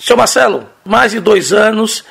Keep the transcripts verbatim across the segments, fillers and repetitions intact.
Seu Marcelo, mais de dois anos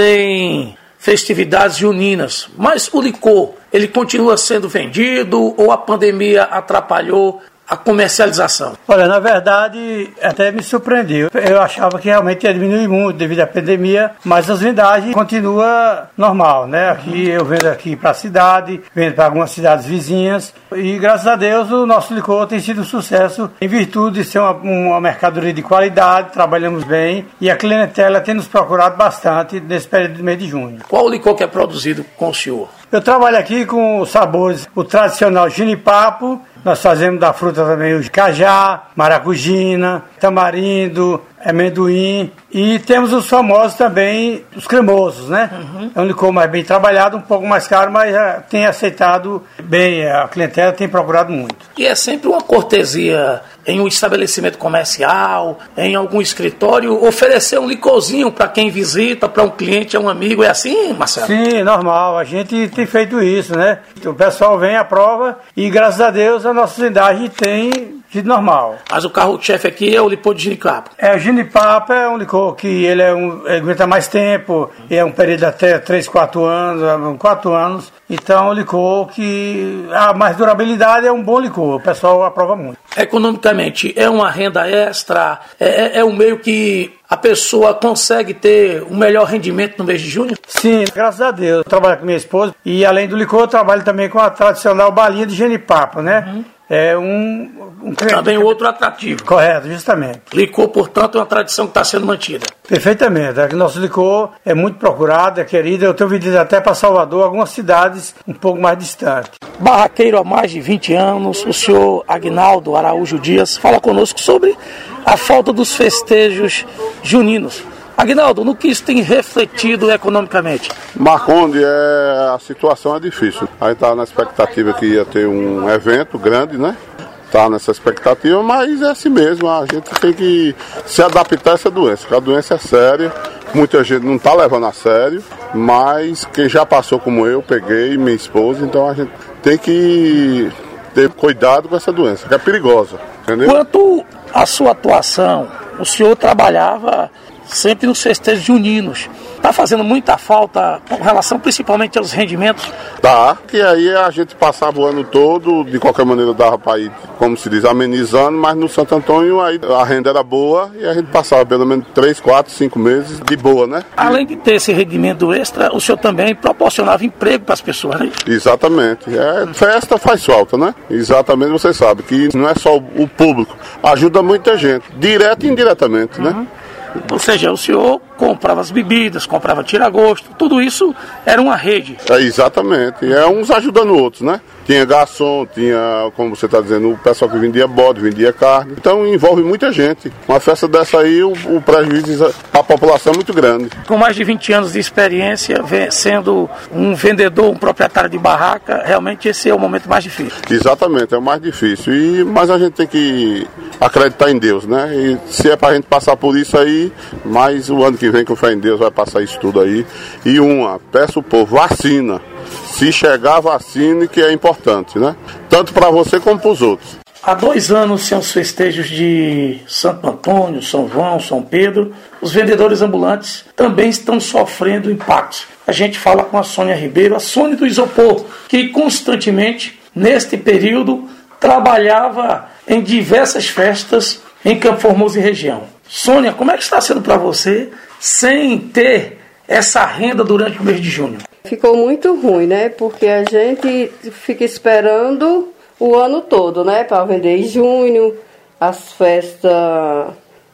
sem festividades juninas, mas o licor, ele continua sendo vendido ou a pandemia atrapalhou a comercialização? Olha, na verdade, até me surpreendeu. Eu achava que realmente ia diminuir muito devido à pandemia, mas as vendagens continuam normal, né? Aqui eu vendo aqui para a cidade, vendo para algumas cidades vizinhas e graças a Deus o nosso licor tem sido um sucesso em virtude de ser uma, uma mercadoria de qualidade, trabalhamos bem e a clientela tem nos procurado bastante nesse período do mês de junho. Qual o licor que é produzido com o senhor? Eu trabalho aqui com os sabores, o tradicional ginipapo, nós fazemos da fruta também o cajá, maracujina, tamarindo, amendoim e temos os famosos também, os cremosos, né? Uhum. É um licor mais bem trabalhado, um pouco mais caro, mas já tem aceitado bem, a clientela tem procurado muito. E é sempre uma cortesia em um estabelecimento comercial, em algum escritório, oferecer um licorzinho para quem visita, para um cliente, é um amigo, é assim, Marcelo? Sim, normal, a gente tem feito isso, né? O pessoal vem à prova e graças a Deus a nossa cidade tem sido normal. Mas o carro-chefe aqui é o licor de ginipapo? É, o ginipapo é um licor que ele, é um, ele aguenta mais tempo, é um período até três, quatro anos, quatro anos, então é um licor que a mais durabilidade é um bom licor, o pessoal aprova muito. Economicamente, é uma renda extra, é, é, é um meio que a pessoa consegue ter um melhor rendimento no mês de junho? Sim, graças a Deus. Eu trabalho com minha esposa e além do licor eu trabalho também com a tradicional balinha de genipapo, né? Uhum. É um, um... Também outro atrativo. Correto, justamente. Licor, portanto, é uma tradição que está sendo mantida. Perfeitamente. É que nosso licor é muito procurado, é querido. Eu tenho vendido até para Salvador, algumas cidades um pouco mais distantes. Barraqueiro há mais de vinte anos, o senhor Aguinaldo Araújo Dias fala conosco sobre a falta dos festejos juninos. Aguinaldo, no que isso tem refletido economicamente? Marconde, é, a situação é difícil. A gente estava na expectativa que ia ter um evento grande, né? Está nessa expectativa, mas é assim mesmo. A gente tem que se adaptar a essa doença, porque a doença é séria. Muita gente não está levando a sério, mas quem já passou como eu, peguei, minha esposa, então a gente tem que ter cuidado com essa doença, que é perigosa, entendeu? Quanto à sua atuação, o senhor trabalhava sempre nos festejos juninos. Está fazendo muita falta com relação principalmente aos rendimentos? Tá, que aí a gente passava o ano todo, de qualquer maneira dava para ir, como se diz, amenizando, mas no Santo Antônio aí a renda era boa e a gente passava pelo menos três, quatro, cinco meses de boa, né? Além de ter esse rendimento extra, o senhor também proporcionava emprego para as pessoas, né? Exatamente. É, festa faz falta, né? Exatamente, você sabe que não é só o público, ajuda muita gente, direto e indiretamente, uhum. né? Ou seja, o senhor comprava as bebidas, comprava tira-gosto, tudo isso era uma rede. É, exatamente, é uns ajudando outros, né? Tinha garçom, tinha, como você está dizendo, o pessoal que vendia bode, vendia carne. Então envolve muita gente. Uma festa dessa aí, o, o prejuízo à população é muito grande. Com mais de vinte anos de experiência, sendo um vendedor, um proprietário de barraca, realmente esse é o momento mais difícil. Exatamente, é o mais difícil. E, mas a gente tem que acreditar em Deus, né? E se é para a gente passar por isso aí, mais o ano que vem, com fé em Deus, vai passar isso tudo aí. E uma, peço o povo, vacina. Se chegar a vacina, que é importante, né? Tanto para você como para os outros. Há dois anos, sem os festejos de Santo Antônio, São João, São Pedro, os vendedores ambulantes também estão sofrendo impactos. A gente fala com a Sônia Ribeiro, a Sônia do Isopor, que constantemente, neste período, trabalhava em diversas festas em Campo Formoso e região. Sônia, como é que está sendo para você sem ter essa renda durante o mês de junho? Ficou muito ruim, né? Porque a gente fica esperando o ano todo, né? Para vender em junho, as festas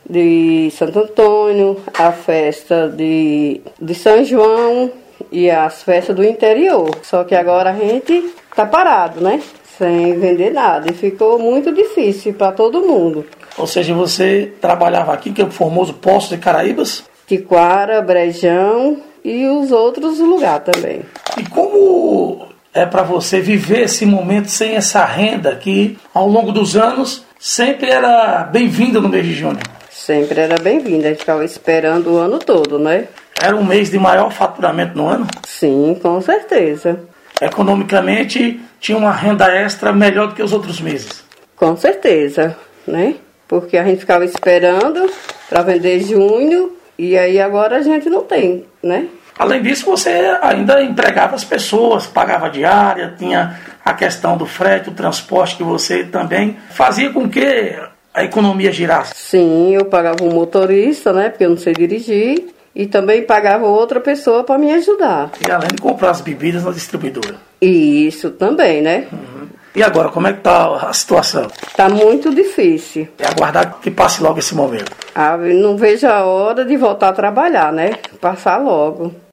de Santo Antônio, a festa de, de São João e as festas do interior. Só que agora a gente tá parado, né? Sem vender nada. E ficou muito difícil para todo mundo. Ou seja, você trabalhava aqui em Campo Formoso, Poços e Caraíbas? Tiquara, Brejão e os outros lugares também. E como é para você viver esse momento sem essa renda que, ao longo dos anos, sempre era bem-vinda no mês de junho? Sempre era bem-vinda, a gente ficava esperando o ano todo, né? Era um mês de maior faturamento no ano? Sim, com certeza. Economicamente, tinha uma renda extra melhor do que os outros meses? Com certeza, né? Porque a gente ficava esperando para vender junho E aí agora a gente não tem, né? Além disso, você ainda empregava as pessoas, pagava diária, tinha a questão do frete, o transporte que você também fazia com que a economia girasse. Sim, eu pagava um motorista, né, porque eu não sei dirigir, e também pagava outra pessoa para me ajudar. E além de comprar as bebidas na distribuidora. Isso também, né? Uhum. E agora, como é que está a situação? Está muito difícil. É aguardar que passe logo esse momento. Ah, não vejo a hora de voltar a trabalhar, né? Passar logo.